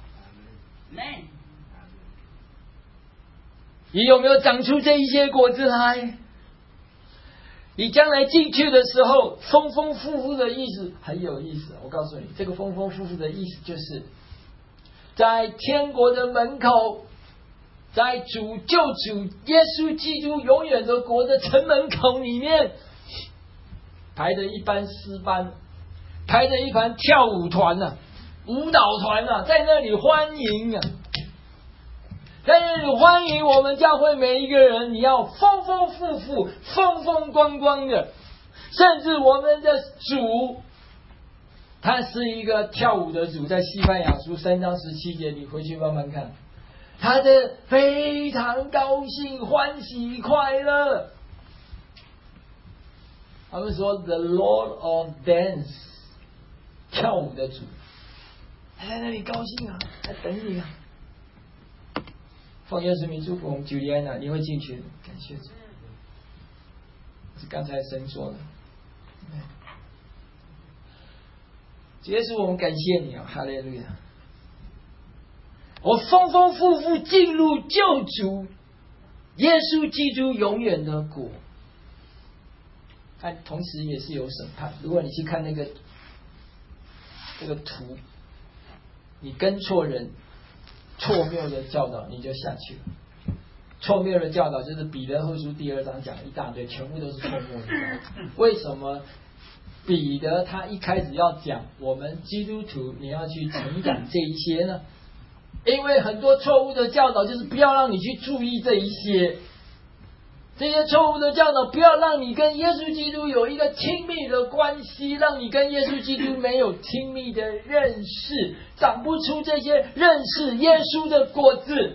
你有没有长出这一些果子来？你将来进去的时候，丰丰富富的意思很有意思。我告诉你，这个丰丰富富的意思就是，在天国的门口，在主救主耶稣基督永远的国的城门口里面，排着一班诗班，排着一盘跳舞团啊，舞蹈团啊，在那里欢迎啊，在那里欢迎我们教会每一个人。你要丰丰富富、风风光光的，甚至我们的主，他是一个跳舞的主，在西班牙书3章17节，你回去慢慢看，他的非常高兴、欢喜、快乐。他们说 The Lord of Dance， 跳舞的主，他在那里高兴啊，在等你啊。奉耶稣名祝福我们朱利安娜，你会进去的，感谢主。是刚才神说的。主耶稣，我们感谢你啊，哈利路亚！我丰丰富富进入救主耶稣基督永远的国。但同时也是有审判。如果你去看这个图，你跟错人，错谬的教导，你就下去了。错谬的教导就是彼得后书2章讲一大堆，全部都是错谬的教导。为什么彼得他一开始要讲我们基督徒你要去成长这一些呢？因为很多错误的教导就是不要让你去注意这一些，这些错误的教导不要让你跟耶稣基督有一个亲密的关系，让你跟耶稣基督没有亲密的认识，长不出这些认识耶稣的果子。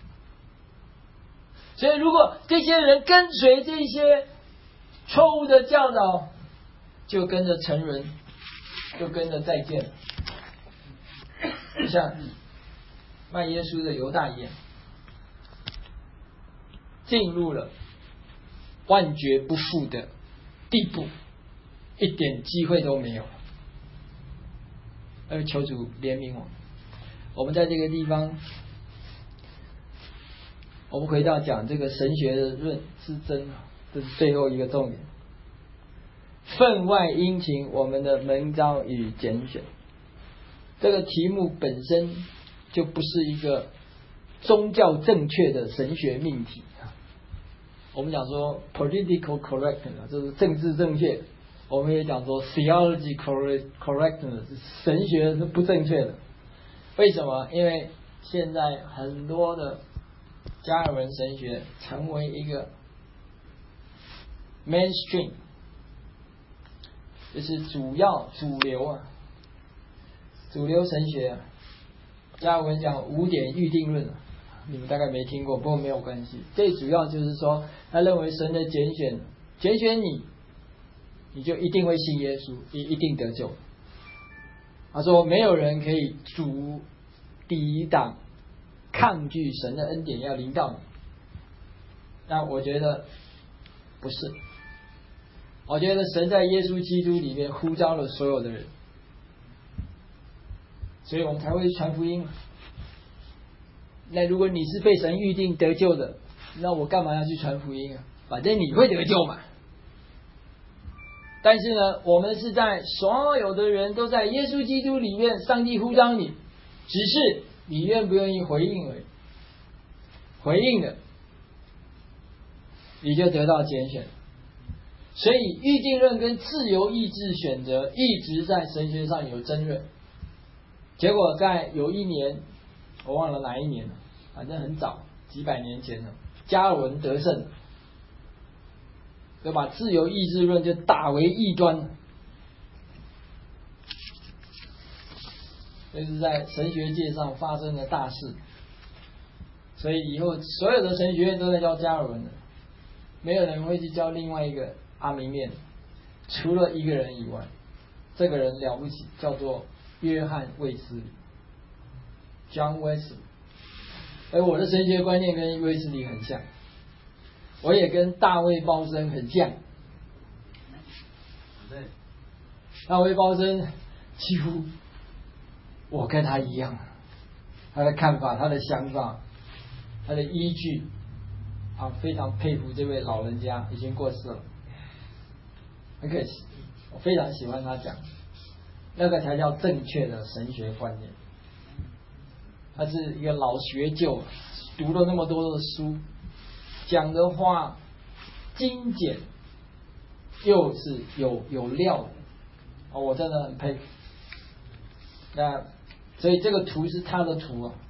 所以如果这些人跟随这些错误的教导，就跟着沉沦，就跟着再见了。就像卖耶稣的犹大一样，进入了万劫不复的地步，一点机会都没有。而求主怜悯我们。我们在这个地方，我们回到讲这个神学的论之真，这是最后一个重点。分外殷勤，我们的门召与拣选，这个题目本身就不是一个宗教正确的神学命题。我们讲说 political correctness 就是政治正确，我们也讲说 theology correctness 神学是不正确的。为什么？因为现在很多的加尔文神学成为一个 mainstream， 就是主流啊，主流神学啊。加尔文讲5点预定论，你们大概没听过，不过没有关系。最主要就是说，他认为神的拣选你就一定会信耶稣，一定得救。他说没有人可以抵挡抗拒神的恩典要临到你。那我觉得不是，我觉得神在耶稣基督里面呼召了所有的人，所以我们才会传福音。那如果你是被神预定得救的，那我干嘛要去传福音啊？反正你会得救嘛。但是呢，我们是在所有的人都在耶稣基督里面，上帝呼召你，只是你愿不愿意回应而已。回应了，你就得到拣选。所以预定论跟自由意志选择一直在神学上有争论。结果在有一年，我忘了哪一年了，反正很早，几百年前了，加尔文得胜，就把自由意志论就打为异端。这是在神学界上发生的大事，所以以后所有的神学院都在教加尔文的，没有人会去教另外一个阿明念，除了一个人以外。这个人了不起，叫做约翰卫斯理 John Wesley。 而我的神学观念跟卫斯理很像，我也跟大卫鲍森很像。大卫鲍森几乎我跟他一样，他的看法，他的想法，他的依据啊，非常佩服这位老人家，已经过世了，很可惜。我非常喜欢他讲，那个才叫正确的神学观念。他是一个老学究，读了那么多的书，讲的话精简，又是有料的，我真的很佩服。那所以这个图是他的图啊，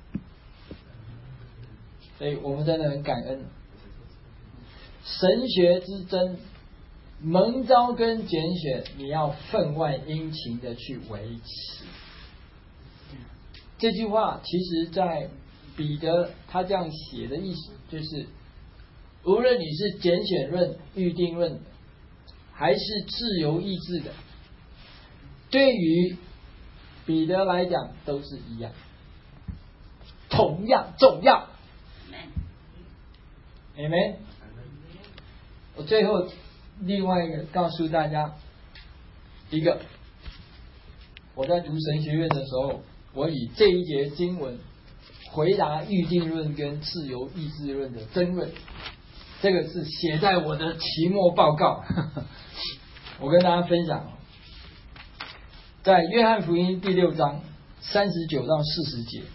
所以我们真的很感恩。神学之真，蒙召跟拣选，你要分外殷勤的去维持。这句话其实在彼得他这样写的意思就是，无论你是拣选论、预定论，还是自由意志的，对于彼得来讲都是一样，同样重要。Amen。我最后另外一个告诉大家一个，我在读神学院的时候，我以这一节经文回答预定论跟自由意志论的争论，这个是写在我的期末报告。我跟大家分享，在约翰福音第6章39到40节，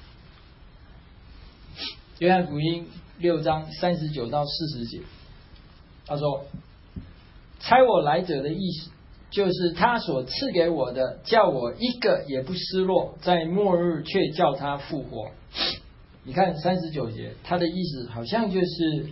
约翰福音6章39到40节，他说：差我来者的意思，就是他所赐给我的，叫我一个也不失落，在末日却叫他复活。你看39节，他的意思好像就是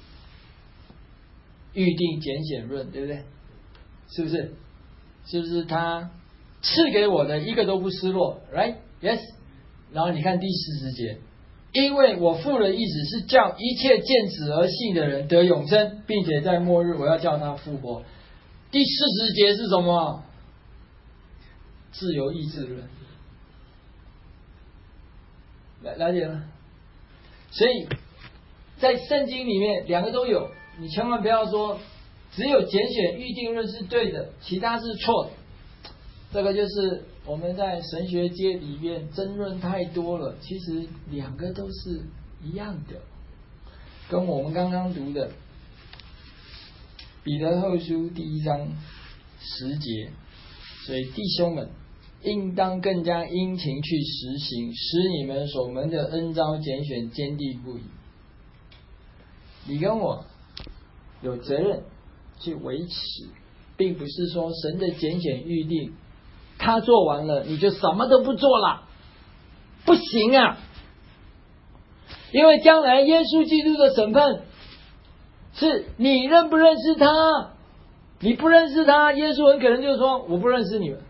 预定拣选论，对不对？是不是？是不是他赐给我的一个都不失落 ，right? Yes。然后你看第40节，因为我父的意思是叫一切见子而信的人得永生，并且在末日我要叫他复活。第40节是什么？自由意志论。了解吗？所以在圣经里面两个都有，你千万不要说只有拣选预定论是对的，其他是错的。这个就是我们在神学界里面争论太多了，其实两个都是一样的，跟我们刚刚读的彼得后书第1章10节，所以弟兄们， 应当更加殷勤去实行，使你们所蒙的恩召拣选坚定不移。你跟我有责任去维持，并不是说神的拣选预定他做完了你就什么都不做了，不行啊！因为将来耶稣基督的审判是你认不认识他，你不认识他，耶稣很可能就说我不认识你们。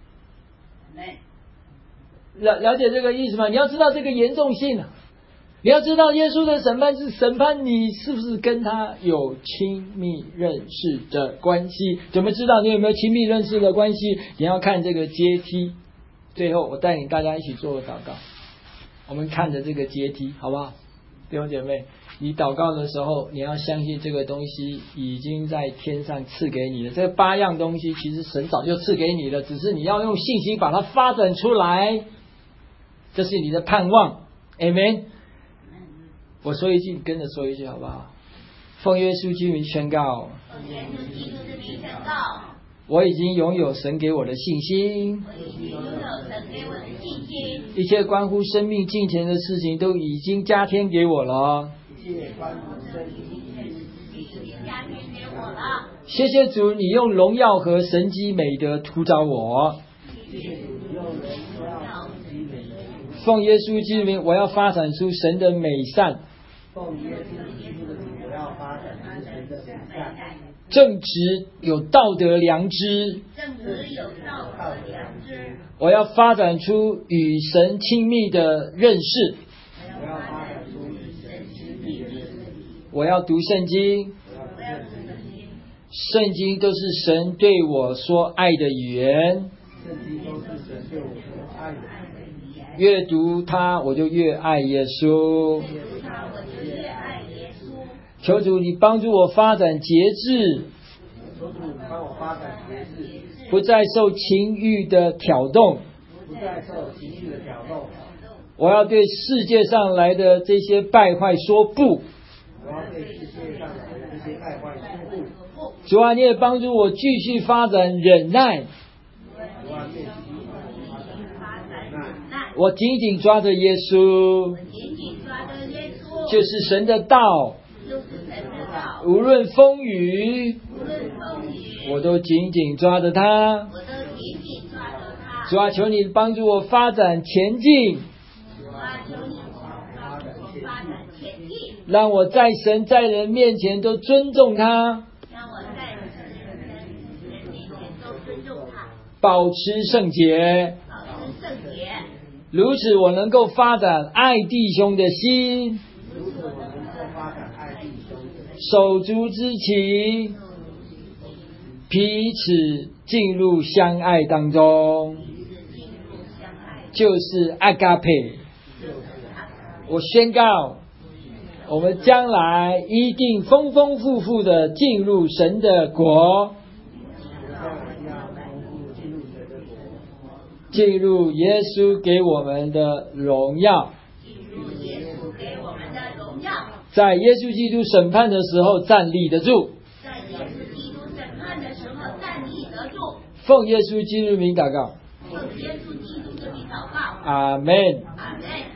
了解这个意思吗？你要知道这个严重性啊！你要知道耶稣的审判是审判你是不是跟他有亲密认识的关系。怎么知道你有没有亲密认识的关系？你要看这个阶梯。最后我带领大家一起做个祷告，我们看着这个阶梯好不好？弟兄姐妹，你祷告的时候你要相信这个东西已经在天上赐给你了，这8样东西其实神早就赐给你了，只是你要用信心把它发展出来，这是你的盼望。 Amen。 我说一句你跟着说一句好不好？奉耶稣基督宣告，我已经拥有神给我的信心，一切关乎生命金钱的事情都已经加添给我了。谢谢主，你用荣耀和神迹美德突召我。奉耶稣基督名，我要发展出神的美善。正直有道德良知，我要发展出与神亲密的认识。我要读圣经，圣经都是神对我说爱的语言，越读它我就越爱耶稣。求主你帮助我发展节制，不再受情欲的挑动。我要对世界上来的这些败坏说不。主啊，你也帮助我继续发展忍耐。我紧紧抓着耶稣，就是神的道。无论风雨，我都紧紧抓着它。主啊，求你帮助我发展前进，让我在神在人面前都尊重他，保持圣洁。如此我能够发展爱弟兄的心，手足之情，彼此进入相爱当中，就是阿嘎佩。我宣告，我们将来一定丰丰富富的进入神的国，进入耶稣给我们的荣耀，在耶稣基督审判的时候站立得住，奉耶稣基督名祷告，阿们。